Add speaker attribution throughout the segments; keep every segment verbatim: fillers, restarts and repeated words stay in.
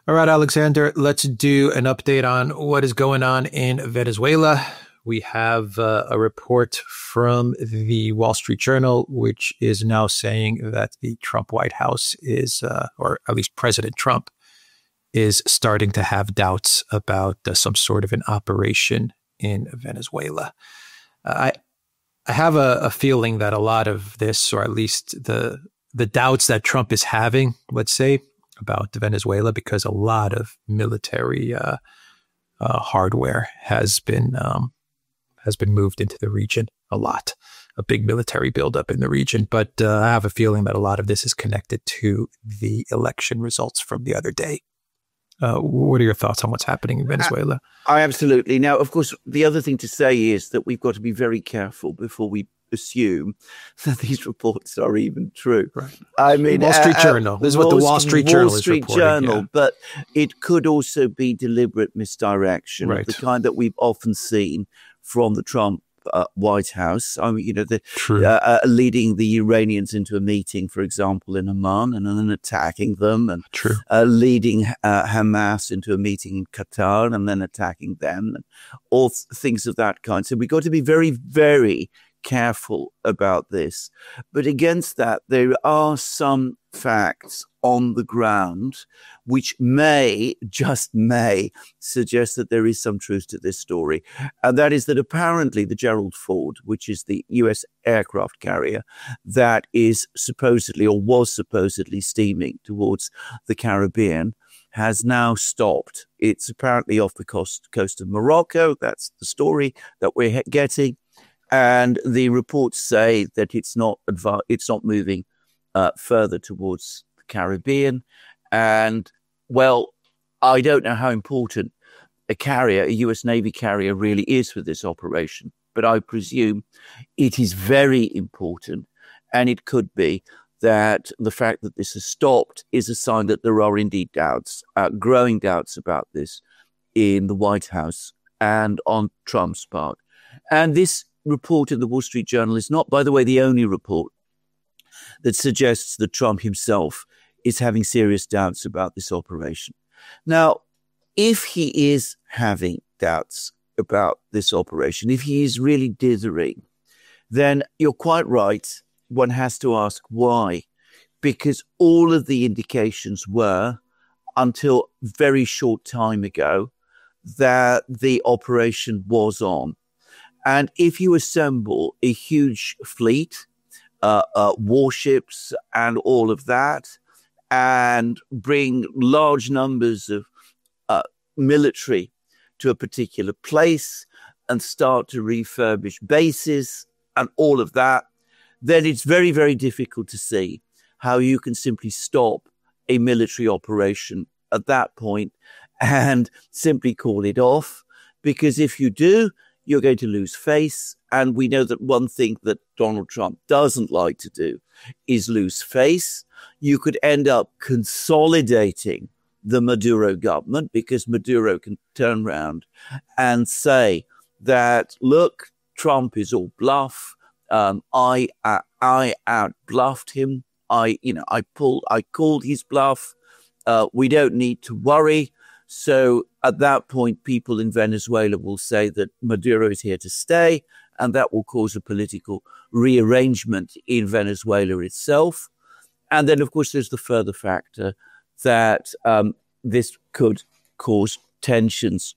Speaker 1: All right, Alexander, let's do an update on what is going on in Venezuela. We have uh, a report from the Wall Street Journal, which is now saying that the Trump White House is, uh, or at least President Trump, is starting to have doubts about uh, some sort of an operation in Venezuela. Uh, I I have a, a feeling that a lot of this, or at least the the doubts that Trump is having, let's say, about Venezuela, because a lot of military uh, uh, hardware has been um, has been moved into the region. A lot, a big military buildup in the region. But uh, I have a feeling that a lot of this is connected to the election results from the other day. Uh, what are your thoughts on what's happening in Venezuela?
Speaker 2: I, I absolutely. Now, of course, the other thing to say is that we've got to be very careful before we assume that these reports are even true.
Speaker 1: Right.
Speaker 2: I mean,
Speaker 1: Wall Street
Speaker 2: uh,
Speaker 1: Journal. This is what the Wall Street
Speaker 2: Wall
Speaker 1: Journal
Speaker 2: Street
Speaker 1: is reporting.
Speaker 2: Journal,
Speaker 1: yeah.
Speaker 2: But it could also be deliberate misdirection,
Speaker 1: Right.
Speaker 2: of the kind that we've often seen from the Trump uh, White House. I mean, you know, the,
Speaker 1: True.
Speaker 2: uh, uh, leading the Iranians into a meeting, for example, in Amman, and then attacking them, and
Speaker 1: True.
Speaker 2: Uh, leading uh, Hamas into a meeting in Qatar, and then attacking them, and all th- things of that kind. So we've got to be very, very careful about this. But against that, there are some facts on the ground which may, just may, suggest that there is some truth to this story. And that is that apparently the Gerald Ford, which is the U S aircraft carrier that is supposedly, or was supposedly, steaming towards the Caribbean, has now stopped. It's apparently off the coast, coast of Morocco. That's the story that we're getting. And the reports say that it's not adva- it's not moving uh, further towards the Caribbean. And, well, I don't know how important a carrier, a U S Navy carrier, really is for this operation. But I presume it is very important. And it could be that the fact that this has stopped is a sign that there are indeed doubts, uh, growing doubts about this in the White House and on Trump's part. And this report in the Wall Street Journal is not, by the way, the only report that suggests that Trump himself is having serious doubts about this operation. Now, if he is having doubts about this operation, if he is really dithering, then you're quite right. One has to ask why, because all of the indications were, until very short time ago, that the operation was on. And if you assemble a huge fleet, uh, uh, warships and all of that, and bring large numbers of uh, military to a particular place and start to refurbish bases and all of that, then it's very, very difficult to see how you can simply stop a military operation at that point and simply call it off. Because if you do, you're going to lose face. And we know that one thing that Donald Trump doesn't like to do is lose face. You could end up consolidating the Maduro government, because Maduro can turn around and say that, look, Trump is all bluff. Um, I, uh, I out-bluffed him. I, you know, I pulled, I called his bluff. Uh, we don't need to worry. So at that point, people in Venezuela will say that Maduro is here to stay, and that will cause a political rearrangement in Venezuela itself. And then, of course, there's the further factor that um, this could cause tensions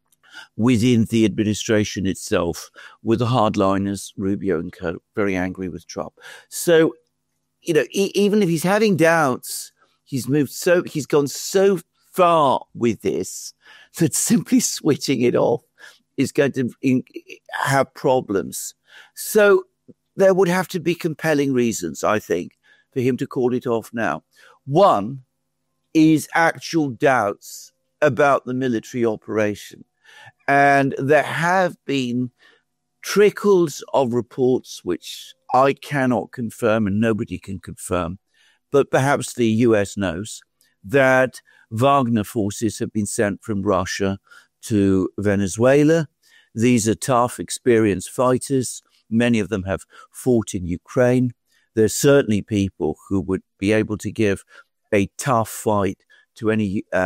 Speaker 2: within the administration itself, with the hardliners, Rubio and co, very angry with Trump. So, you know, e- even if he's having doubts, he's moved so, he's gone so far with this that simply switching it off is going to in, have problems. So there would have to be compelling reasons, I think, for him to call it off now. One is actual doubts about the military operation. And there have been trickles of reports which I cannot confirm and nobody can confirm, but perhaps the U S knows, that Wagner forces have been sent from Russia to Venezuela. These are tough, experienced fighters. Many of them have fought in Ukraine. There's certainly people who would be able to give a tough fight to any uh,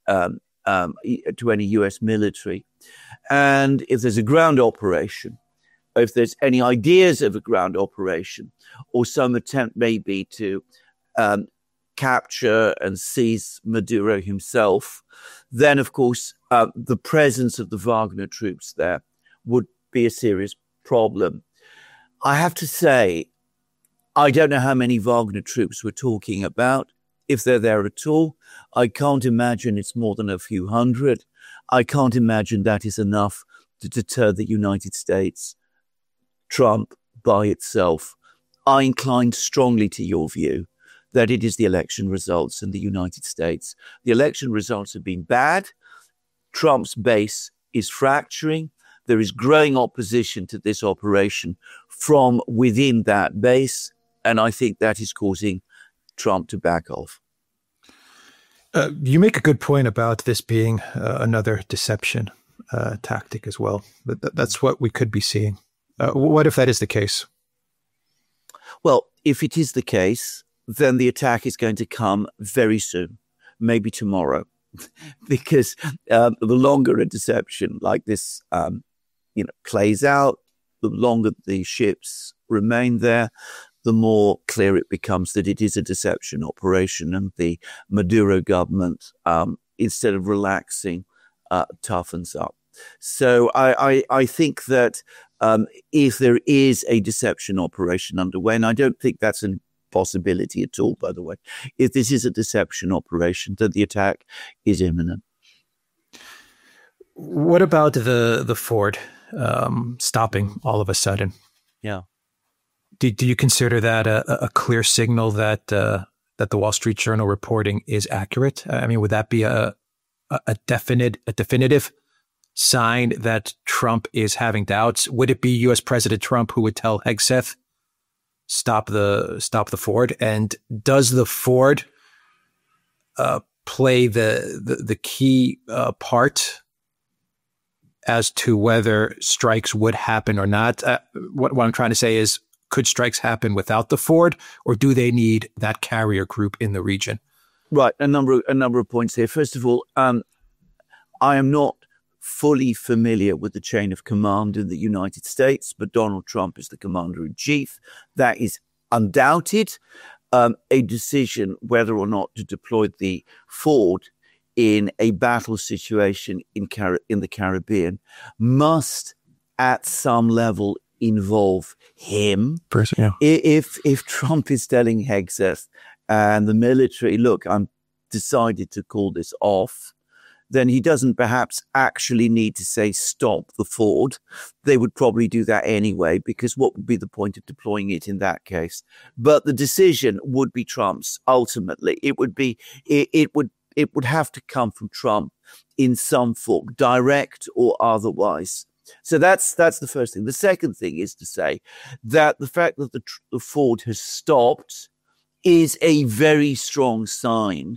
Speaker 2: um, um, to any U S military. And if there's a ground operation, if there's any ideas of a ground operation, or some attempt maybe to um, capture and seize Maduro himself, then, of course, uh, the presence of the Wagner troops there would be a serious problem. I have to say, I don't know how many Wagner troops we're talking about. If they're there at all, I can't imagine it's more than a few hundred. I can't imagine that is enough to deter the United States, Trump by itself. I incline strongly to your view that it is the election results in the United States. The election results have been bad. Trump's base is fracturing. There is growing opposition to this operation from within that base. And I think that is causing Trump to back off.
Speaker 1: Uh, you make a good point about this being uh, another deception uh, tactic as well. That, that's what we could be seeing. Uh, what if that is the case?
Speaker 2: Well, if it is the case, then the attack is going to come very soon, maybe tomorrow, because um, the longer a deception like this, um, you know, plays out, the longer the ships remain there, the more clear it becomes that it is a deception operation, and the Maduro government, um, instead of relaxing, uh, toughens up. So I, I, I think that um, if there is a deception operation underway, and I don't think that's a possibility at all, by the way, if this is a deception operation, then the attack is imminent.
Speaker 1: What about the the Ford um, stopping all of a sudden?
Speaker 2: Yeah.
Speaker 1: Do, do you consider that a, a clear signal that uh, that the Wall Street Journal reporting is accurate? I mean, would that be a a definite a definitive sign that Trump is having doubts? Would it be U S President Trump who would tell Hegseth stop the stop the Ford? And does the Ford uh, play the the, the key uh, part as to whether strikes would happen or not? Uh, what, what I'm trying to say is, could strikes happen without the Ford, or do they need that carrier group in the region?
Speaker 2: Right, a number of, a number of points here. First of all, um, I am not fully familiar with the chain of command in the United States, but Donald Trump is the commander-in-chief. That is undoubted. Um, a decision whether or not to deploy the Ford in a battle situation in, Car- in the Caribbean must, at some level, involve him.
Speaker 1: Person, yeah.
Speaker 2: If if Trump is telling Hegseth and the military, look, I'm decided to call this off, then he doesn't perhaps actually need to say stop the Ford. They would probably do that anyway, because what would be the point of deploying it in that case? But the decision would be Trump's ultimately. It would be it, it would it would have to come from Trump in some form, direct or otherwise. So that's that's the first thing. The second thing is to say that the fact that the, the Ford has stopped is a very strong sign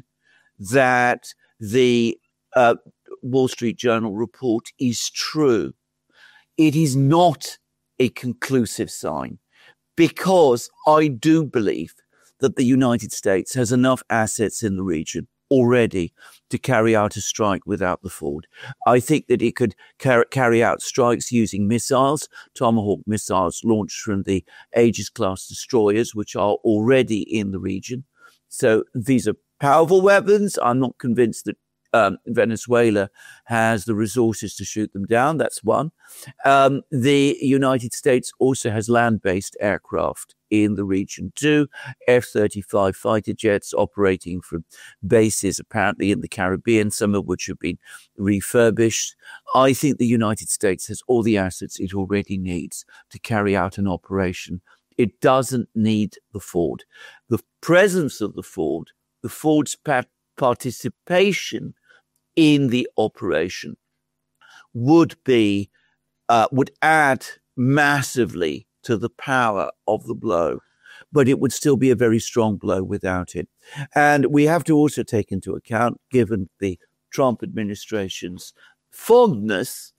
Speaker 2: that the uh, Wall Street Journal report is true. It is not a conclusive sign, because I do believe that the United States has enough assets in the region already to carry out a strike without the Ford. I think that it could car- carry out strikes using missiles, Tomahawk missiles launched from the Aegis-class destroyers, which are already in the region. So these are powerful weapons. I'm not convinced that um, Venezuela has the resources to shoot them down. That's one. Um, the United States also has land-based aircraft in the region too, F thirty-five fighter jets operating from bases apparently in the Caribbean, some of which have been refurbished. I think the United States has all the assets it already needs to carry out an operation. It doesn't need the Ford. The presence of the Ford, the Ford's pa- participation in the operation would be, uh, would add massively to the power of the blow, but it would still be a very strong blow without it. And we have to also take into account, given the Trump administration's fondness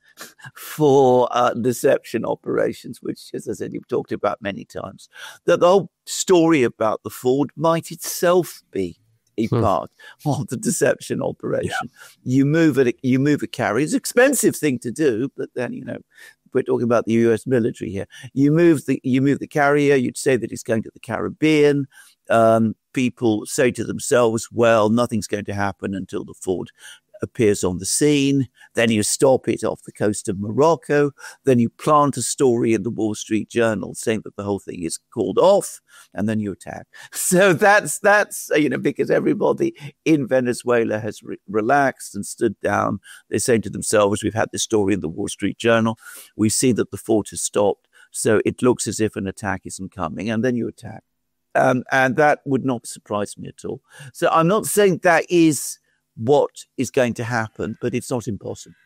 Speaker 2: for uh, deception operations, which, as I said, you've talked about many times, that the whole story about the Ford might itself be a
Speaker 1: Hmm.
Speaker 2: part of the deception operation. Yeah. You move it, you move a carrier. It's an expensive thing to do, but then, you know, we're talking about the U S military here. You move the, you move the carrier. You'd say that it's going to the Caribbean. Um, people say to themselves, well, nothing's going to happen until the Ford appears on the scene. Then you stop it off the coast of Morocco. Then you plant a story in the Wall Street Journal saying that the whole thing is called off, and then you attack. So that's, that's, you know, because everybody in Venezuela has re- relaxed and stood down. They're saying to themselves, we've had this story in the Wall Street Journal. We see that the fort has stopped. So it looks as if an attack isn't coming, and then you attack. Um, and that would not surprise me at all. So I'm not saying that is what is going to happen, but it's not impossible.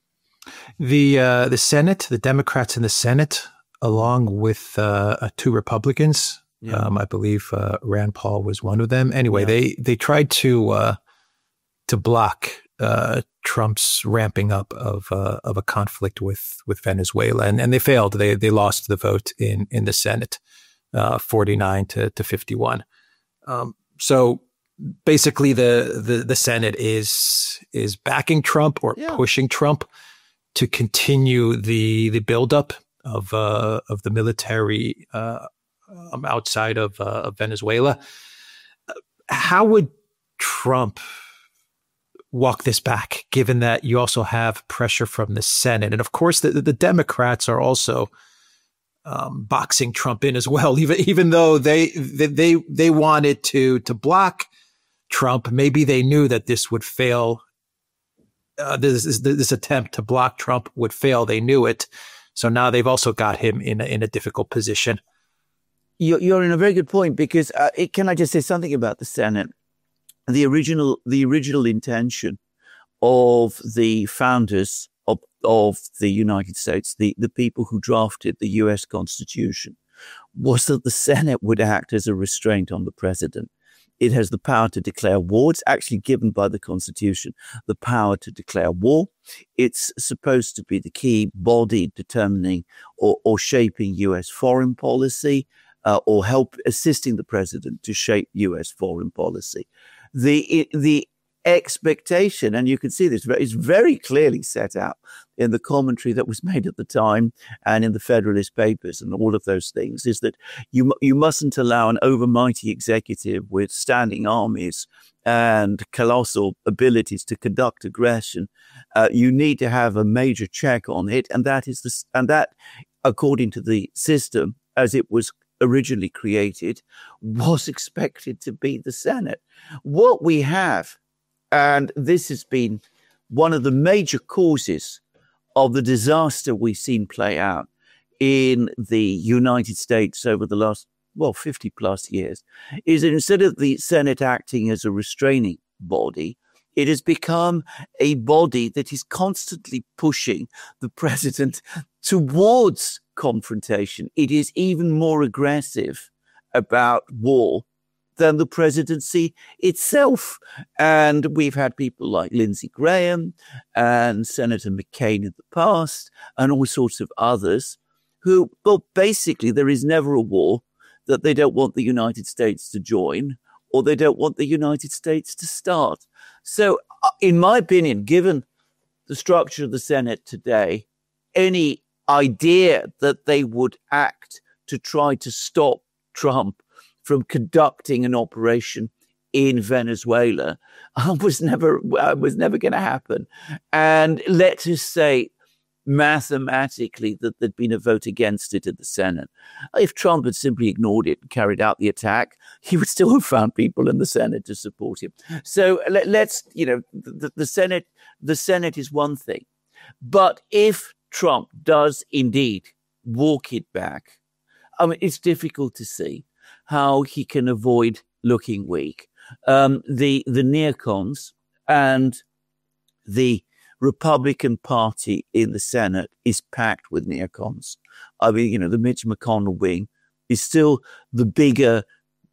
Speaker 1: The uh, the Senate, the Democrats in the Senate, along with uh, two Republicans, yeah. um, I believe uh, Rand Paul was one of them. Anyway, yeah. they they tried to uh, to block uh, Trump's ramping up of uh, of a conflict with with Venezuela, and and they failed. They they lost the vote in in the Senate, uh, forty-nine to to fifty-one. Um, so. Basically, the, the, the Senate is is backing Trump or yeah. pushing Trump to continue the the buildup of uh, of the military uh, um, outside of, uh, of Venezuela. How would Trump walk this back, given that you also have pressure from the Senate, and of course the the Democrats are also um, boxing Trump in as well, even even though they they they wanted to to block Trump. Maybe they knew that this would fail. Uh, this, this this attempt to block Trump would fail. They knew it. So now they've also got him in a, in a difficult position.
Speaker 2: You're, you're in a very good point, because uh, it, can I just say something about the Senate? The original the original intention of the founders of, of the United States, the, the people who drafted the U S Constitution, was that the Senate would act as a restraint on the president. It has the power to declare war. It's actually given by the Constitution the power to declare war. It's supposed to be the key body determining or, or shaping U S foreign policy, uh, or help assisting the president to shape U S foreign policy. The the expectation, and you can see this, is very clearly set out in the commentary that was made at the time and in the Federalist Papers and all of those things, is that you you mustn't allow an overmighty executive with standing armies and colossal abilities to conduct aggression. Uh, you need to have a major check on it, and that is the and that, according to the system as it was originally created, was expected to be the Senate. What we have, and this has been one of the major causes of the disaster we've seen play out in the United States over the last, well, fifty plus years, is that instead of the Senate acting as a restraining body, it has become a body that is constantly pushing the president towards confrontation. It is even more aggressive about war than the presidency itself. And we've had people like Lindsey Graham and Senator McCain in the past, and all sorts of others who, well, basically there is never a war that they don't want the United States to join, or they don't want the United States to start. So in my opinion, given the structure of the Senate today, any idea that they would act to try to stop Trump from conducting an operation in Venezuela uh, was never uh, was never going to happen. And let's just say mathematically that there'd been a vote against it in the Senate. If Trump had simply ignored it and carried out the attack, he would still have found people in the Senate to support him. So let, let's, you know, the, the Senate, the Senate is one thing. But if Trump does indeed walk it back, I mean, it's difficult to see how he can avoid looking weak. Um, the the neocons and the Republican Party in the Senate is packed with neocons. I mean, you know, the Mitch McConnell wing is still the bigger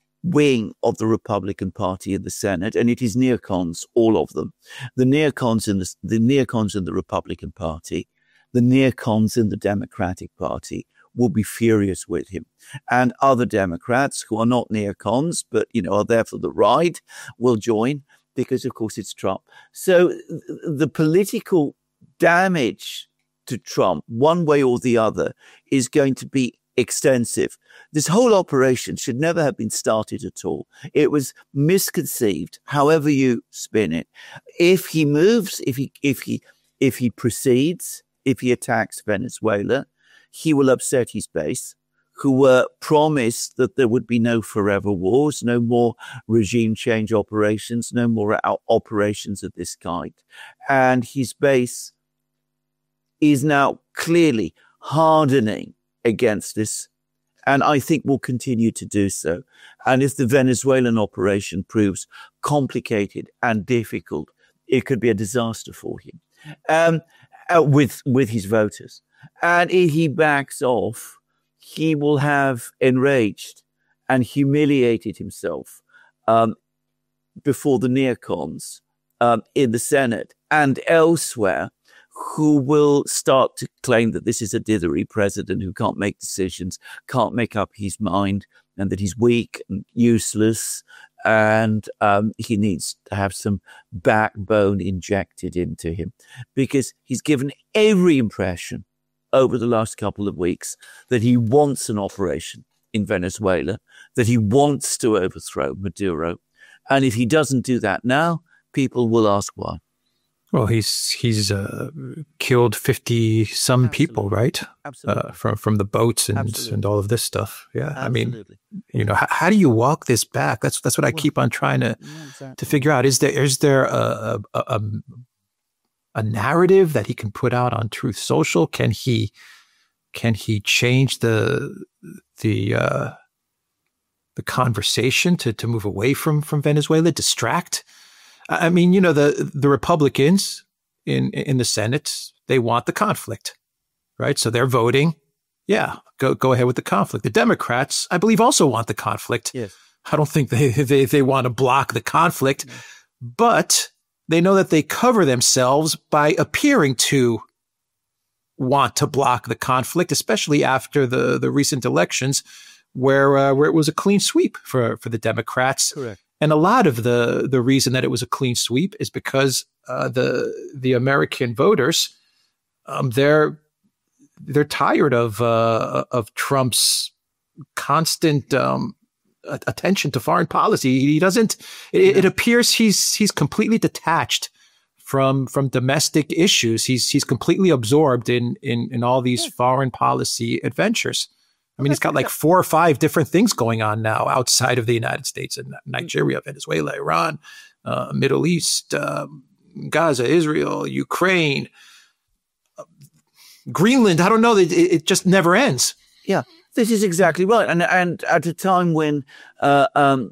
Speaker 2: wing of the Republican Party in the Senate, and it is neocons, all of them. The neocons in the, the neocons in the Republican Party, the neocons in the Democratic Party will be furious with him. And other Democrats who are not neocons, but, you know, are there for the ride, will join because, of course, it's Trump. So the political damage to Trump, one way or the other, is going to be extensive. This whole operation should never have been started at all. It was misconceived, however you spin it. If he moves, if he, if he, if he proceeds, if he attacks Venezuela, he will upset his base, who were promised that there would be no forever wars, no more regime change operations, no more operations of this kind. And his base is now clearly hardening against this, and I think will continue to do so. And if the Venezuelan operation proves complicated and difficult, it could be a disaster for him um, uh, with with his voters. And if he backs off, he will have enraged and humiliated himself um, before the neocons um, in the Senate and elsewhere, who will start to claim that this is a dithery president who can't make decisions, can't make up his mind, and that he's weak and useless, and um, he needs to have some backbone injected into him, because he's given every impression over the last couple of weeks that he wants an operation in Venezuela, that he wants to overthrow Maduro. And if he doesn't do that now, people will ask why.
Speaker 1: Well, he's he's uh, killed fifty some Absolutely. people, right?
Speaker 2: Absolutely.
Speaker 1: Uh, from from the boats and,
Speaker 2: Absolutely.
Speaker 1: and all of this stuff. Yeah,
Speaker 2: Absolutely.
Speaker 1: I mean, you know, how, how do you walk this back? That's that's what I keep on trying to
Speaker 2: yeah, exactly.
Speaker 1: to figure out. Is there is there a, a a a narrative that he can put out on Truth Social? Can he can he change the the uh, the conversation to to move away from from Venezuela, distract? I mean, you know, the the Republicans in in the Senate, they want the conflict, right? So they're voting, yeah, go go ahead with the conflict. The Democrats, I believe, also want the conflict.
Speaker 2: Yes.
Speaker 1: I don't think they they they want to block the conflict, no. But they know that they cover themselves by appearing to want to block the conflict, especially after the the recent elections, where uh, where it was a clean sweep for for the Democrats.
Speaker 2: Correct.
Speaker 1: And a lot of the the reason that it was a clean sweep is because uh, the the American voters, um, they're they're tired of uh, of Trump's constant um, attention to foreign policy. He doesn't. It, yeah. it appears he's he's completely detached from from domestic issues. He's he's completely absorbed in in in all these yeah. foreign policy adventures. I mean, he's got like four or five different things going on now outside of the United States and Nigeria, Venezuela, Iran, uh, Middle East, um, Gaza, Israel, Ukraine, uh, Greenland. I don't know. It, it just never ends.
Speaker 2: Yeah, this is exactly right. And and at a time when uh, um,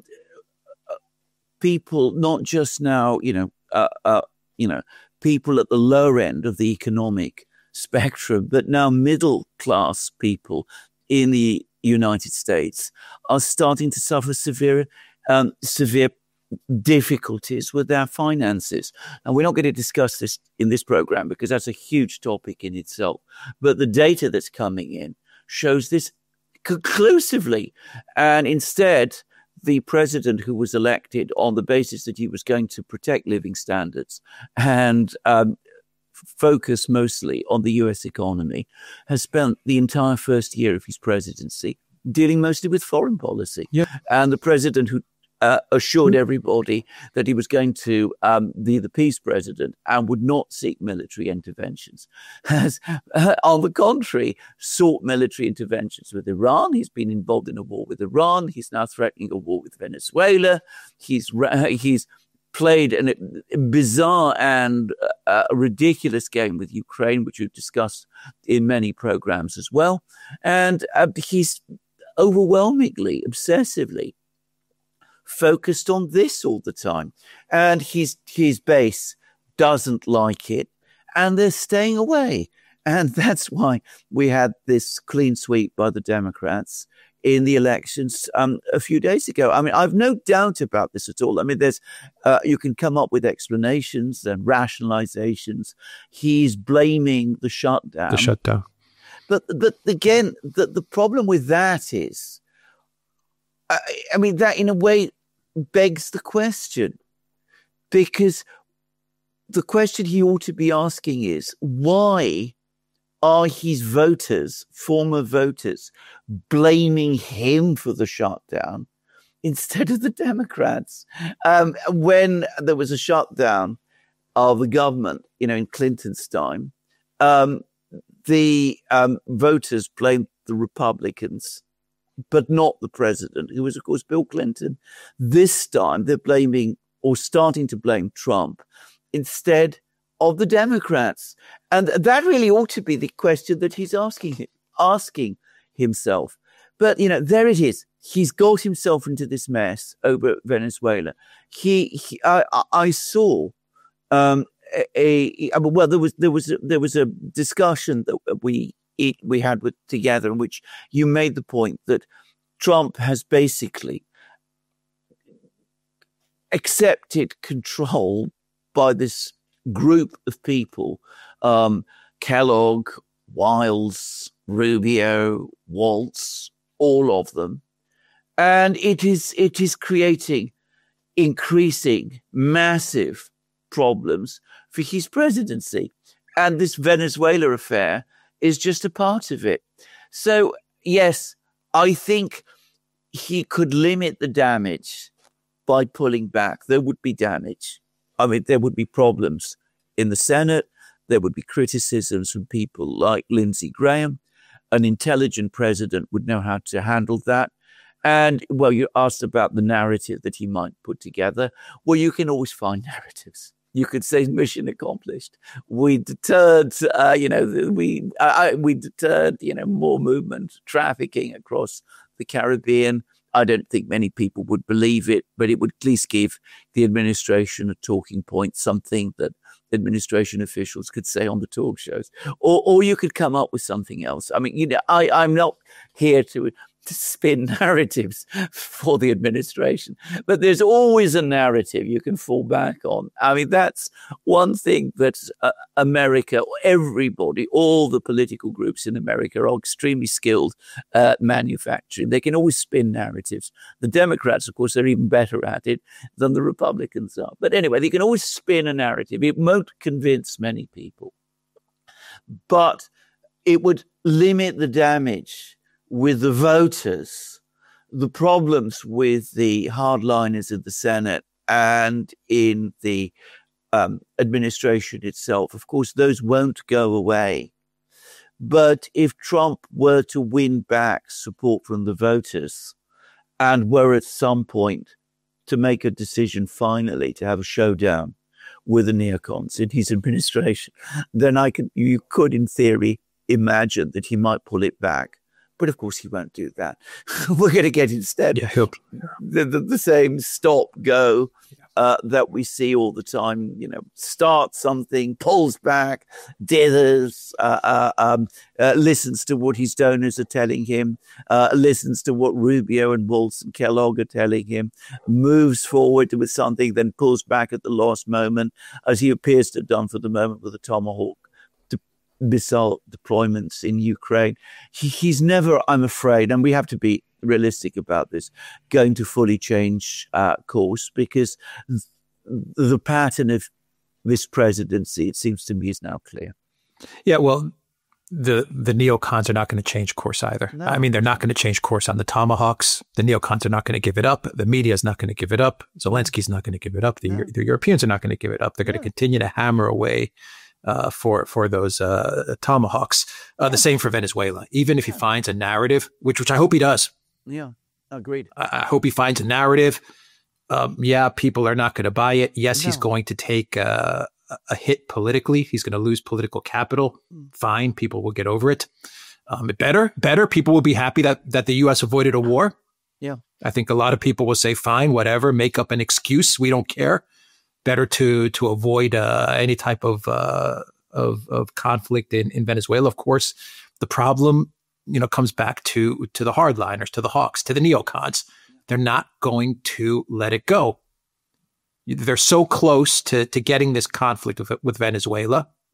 Speaker 2: people, not just now, you know, uh, uh, you know, people at the lower end of the economic spectrum, but now middle class people in the United States are starting to suffer severe, um, severe difficulties with their finances. And we're not going to discuss this in this program because that's a huge topic in itself. But the data that's coming in shows this conclusively. And instead, the president who was elected on the basis that he was going to protect living standards and um, focus mostly on the U S economy, has spent the entire first year of his presidency dealing mostly with foreign policy.
Speaker 1: Yeah.
Speaker 2: And the president who uh, assured everybody that he was going to um, be the peace president and would not seek military interventions has, uh, on the contrary, sought military interventions with Iran. He's been involved in a war with Iran. He's now threatening a war with Venezuela. He's uh, he's played an, a bizarre and uh, a ridiculous game with Ukraine, which we've discussed in many programs as well. And uh, he's overwhelmingly, obsessively focused on this all the time. And his his base doesn't like it, and they're staying away. And that's why we had this clean sweep by the Democrats in the elections um, a few days ago. I mean, I've no doubt about this at all. I mean, there's uh, you can come up with explanations and rationalizations. He's blaming the shutdown.
Speaker 1: The shutdown.
Speaker 2: But but again, the, the problem with that is, I, I mean, that in a way begs the question, because the question he ought to be asking is, why are his voters, former voters, blaming him for the shutdown instead of the Democrats? Um, when there was a shutdown of the government, you know, in Clinton's time, um, the um, voters blamed the Republicans, but not the president, who was, of course, Bill Clinton. This time, they're blaming or starting to blame Trump instead of the Democrats. And that really ought to be the question that he's asking, asking himself. But, you know, there it is. He's got himself into this mess over Venezuela. He, he I, I saw, um, a, a, well, there was, there was, a, there was a discussion that we, it, we had with together in which you made the point that Trump has basically accepted control by this group of people, um, Kellogg, Wiles, Rubio, Waltz, all of them. And it is, it is creating increasing, massive problems for his presidency. And this Venezuela affair is just a part of it. So, yes, I think he could limit the damage by pulling back. There would be damage. I mean, there would be problems in the Senate. There would be criticisms from people like Lindsey Graham. An intelligent president would know how to handle that. And, well, you asked about the narrative that he might put together. Well, you can always find narratives. You could say mission accomplished. We deterred, uh, you know, we uh, we deterred, you know, more movement, trafficking across the Caribbean. I don't think many people would believe it, but it would at least give the administration a talking point, something that administration officials could say on the talk shows. Or, or you could come up with something else. I mean, you know, I, I'm not here to, to spin narratives for the administration, but there's always a narrative you can fall back on. I mean, that's one thing that uh, America, everybody, all the political groups in America are extremely skilled at manufacturing. They can always spin narratives. The Democrats, of course, are even better at it than the Republicans are. But anyway, they can always spin a narrative. It won't convince many people, but it would limit the damage with the voters, the problems with the hardliners in the Senate and in the um, administration itself. Of course, those won't go away. But if Trump were to win back support from the voters and were at some point to make a decision finally to have a showdown with the neocons in his administration, then I could, you could, in theory, imagine that he might pull it back. But of course, he won't do that. We're going to get instead
Speaker 1: yeah, he'll,
Speaker 2: the, the, the same stop go uh, that we see all the time. You know, starts something, pulls back, dithers, uh, uh, um, uh, listens to what his donors are telling him, uh, listens to what Rubio and Waltz and Kellogg are telling him, moves forward with something, then pulls back at the last moment, as he appears to have done for the moment with the Tomahawk missile deployments in Ukraine. He, he's never, I'm afraid, and we have to be realistic about this, going to fully change uh, course, because th- the pattern of this presidency, it seems to me, is now clear.
Speaker 1: Yeah, well, the the neocons are not going to change course either. No. I mean, they're not going to change course on the Tomahawks. The neocons are not going to give it up. The media is not going to give it up. Zelensky's not going to give it up. The, no. the Europeans are not going to give it up. They're going to no. continue to hammer away Uh, for for those uh, Tomahawks. Uh, yeah. The same for Venezuela. Even if yeah. he finds a narrative, which which I hope he does.
Speaker 2: Yeah, agreed.
Speaker 1: I, I hope he finds a narrative. Um, yeah, people are not going to buy it. Yes, no. he's going to take uh, a hit politically. He's going to lose political capital. Fine, people will get over it. Um, better, better. People will be happy that that the U S avoided a war.
Speaker 2: Yeah,
Speaker 1: I think a lot of people will say, fine, whatever, make up an excuse. We don't care. Better to to avoid uh, any type of, uh, of of conflict in, in Venezuela. Of course, the problem, you know, comes back to to the hardliners, to the hawks, to the neocons. They're not going to let it go. They're so close to to getting this conflict with, with Venezuela.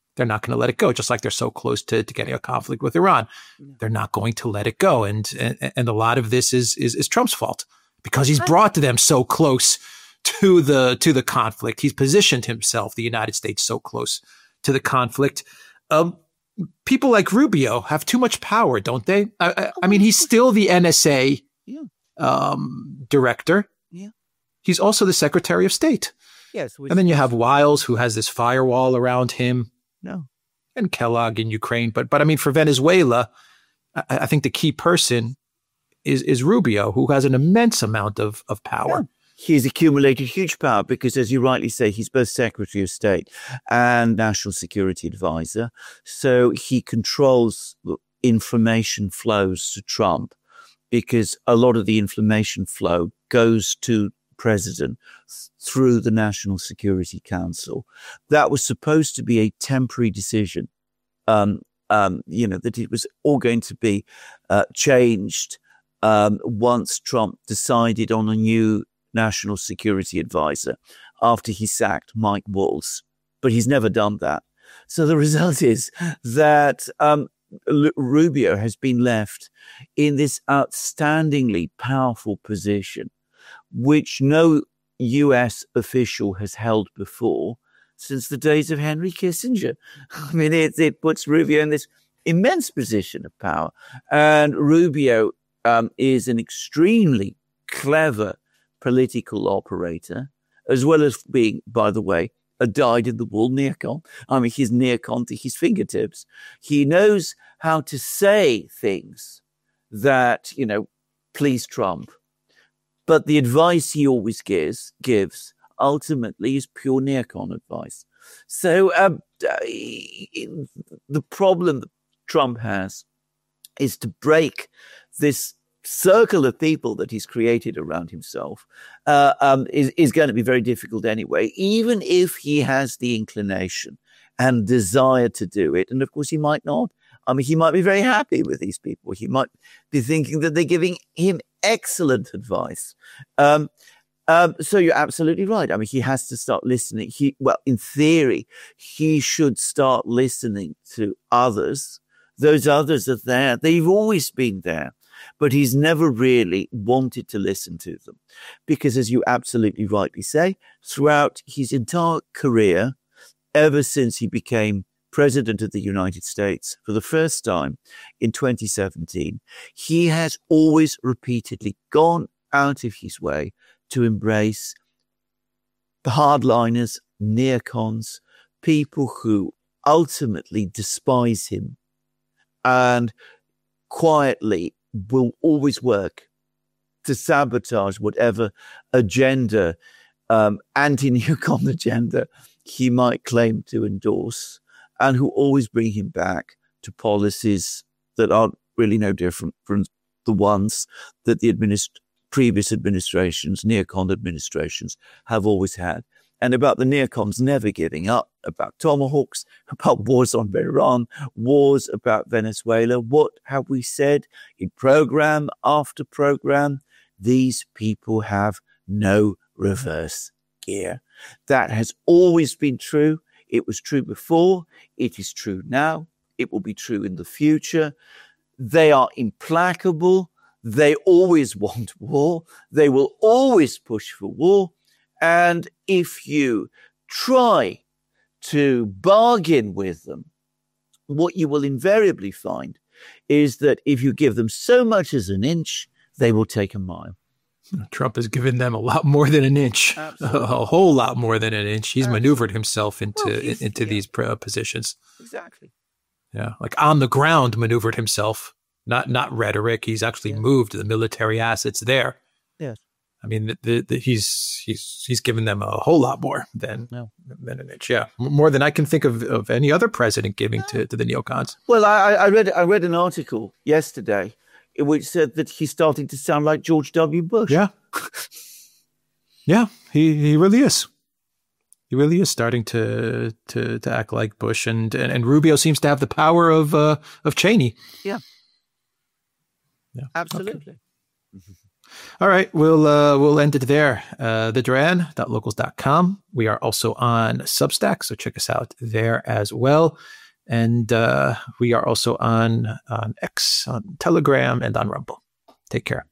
Speaker 1: they're not going to let it go. Just like they're so close to, to getting a conflict with Iran, yeah. they're not going to let it go. And and, and a lot of this is, is is Trump's fault because he's brought them so close to the to the conflict. He's positioned himself, the United States, so close to the conflict. Um, people like Rubio have too much power, don't they? I, I, I mean, he's still the N S A
Speaker 2: yeah.
Speaker 1: um, director.
Speaker 2: Yeah.
Speaker 1: He's also the Secretary of State.
Speaker 2: Yes.
Speaker 1: And then you have Wiles, who has this firewall around him.
Speaker 2: No.
Speaker 1: And Kellogg in Ukraine. But, but I mean, for Venezuela, I, I think the key person is, is Rubio, who has an immense amount of, of power.
Speaker 2: Yeah. He's accumulated huge power because, as you rightly say, he's both Secretary of State and National Security Advisor. So he controls information flows to Trump because a lot of the information flow goes to president through the National Security Council. That was supposed to be a temporary decision, um, um, you know, that it was all going to be uh, changed um, once Trump decided on a new National Security Advisor after he sacked Mike Waltz. But he's never done that. So the result is that um, L- Rubio has been left in this outstandingly powerful position, which no U S official has held before since the days of Henry Kissinger. I mean, it, it puts Rubio in this immense position of power. And Rubio um, is an extremely clever political operator, as well as being, by the way, a dyed-in-the-wool neocon. I mean, he's neocon to his fingertips. He knows how to say things that, you know, please Trump. But the advice he always gives, gives ultimately is pure neocon advice. So um, the problem that Trump has is to break this circle of people that he's created around himself uh, um, is, is going to be very difficult anyway, even if he has the inclination and desire to do it. And of course, he might not. I mean, he might be very happy with these people. He might be thinking that they're giving him excellent advice. Um, um, so you're absolutely right. I mean, he has to start listening. He, well, in theory, he should start listening to others. Those others are there. They've always been there. But he's never really wanted to listen to them because, as you absolutely rightly say, throughout his entire career, ever since he became President of the United States for the first time in twenty seventeen, he has always repeatedly gone out of his way to embrace the hardliners, neocons, people who ultimately despise him and quietly will always work to sabotage whatever agenda, um, anti-neocon agenda he might claim to endorse, and who always bring him back to policies that aren't really no different from the ones that the administ- previous administrations, neocon administrations, have always had. And about the neocons never giving up, about tomahawks, about wars on Iran, wars about Venezuela. What have we said in program after program? These people have no reverse gear. That has always been true. It was true before. It is true now. It will be true in the future. They are implacable. They always want war. They will always push for war. And if you try to bargain with them, what you will invariably find is that if you give them so much as an inch, they will take a mile.
Speaker 1: Trump has given them a lot more than an inch, a, a whole lot more than an inch. He's Absolutely. maneuvered himself into well, into yeah. these positions.
Speaker 2: Exactly.
Speaker 1: Yeah, like on the ground, maneuvered himself, not not rhetoric. He's actually yeah. moved the military assets there.
Speaker 2: Yes.
Speaker 1: I mean, the, the, the, he's he's he's given them a whole lot more than
Speaker 2: no.
Speaker 1: than an inch. Yeah, more than I can think of, of any other president giving no. to, to the neocons.
Speaker 2: Well, I, I read I read an article yesterday in which said that he's starting to sound like George W. Bush.
Speaker 1: Yeah, yeah, he he really is. He really is starting to to to act like Bush, and and, and Rubio seems to have the power of uh, of Cheney.
Speaker 2: Yeah,
Speaker 1: yeah,
Speaker 2: absolutely.
Speaker 1: Okay. All right, we'll uh, we'll end it there. Uh, the duran dot locals dot com. We are also on Substack, so check us out there as well. And uh, we are also on on X, on Telegram, and on Rumble. Take care.